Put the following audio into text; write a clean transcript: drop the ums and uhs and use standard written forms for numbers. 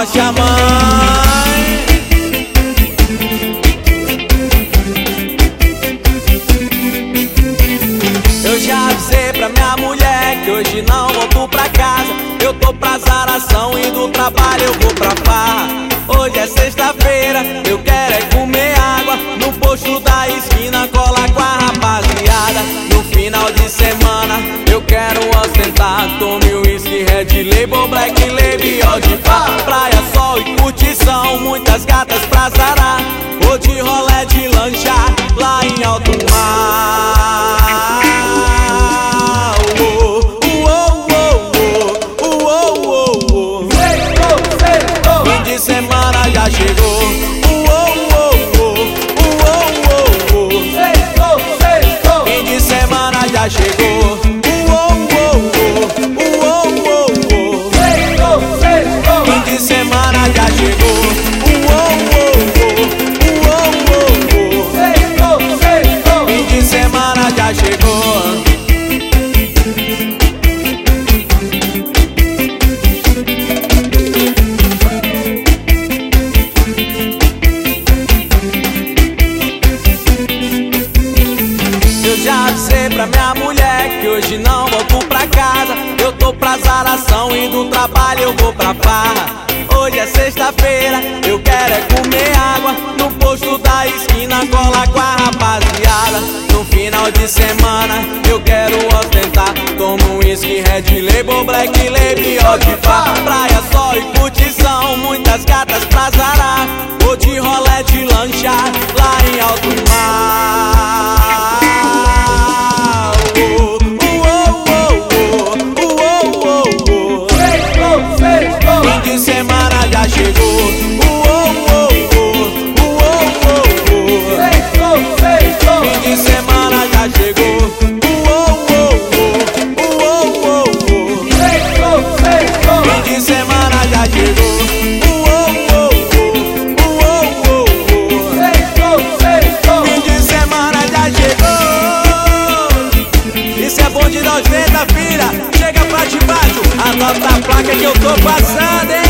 forte a mãe. Eu já avisei pra minha mulher que hoje não volto pra casa. Eu tô pra zaração e do trabalho eu vou pra farra. Hoje é sexta-feira, eu quero é comer água no posto da esquina, colar com a rapaziada. No final de semana eu quero ostentar, tome whisky, Red Label, Black Label de pá. Praia, sol e curtição, muitas gatas pra zarar. Vou de rolé de lancha lá em alto mar. Fim de semana já chegou. Fim de semana já chegou. Fim de semana já chegou. Fim de semana já chegou. Eu já avisei pra minha mulher que hoje não volto pra casa. Eu tô pra zaração e do trabalho eu vou pra farra. Hoje é sexta-feira, eu quero é comer água no posto da esquina, colar com a rapaziada. No final de semana eu quero ostentar, tomo whisky, Red Label, Black Label de pá. Praia, sol e curtição, muitas gatas pra zarar. Vou de rolé de lancha lá em alto mar. Fim de semana já chegou. Fim de semana já chegou. Fim de semana já chegou. Fim de semana já chegou. Isso é bom de 90, filha. Chega pra debaixo, anota a placa que eu tô passando, hein?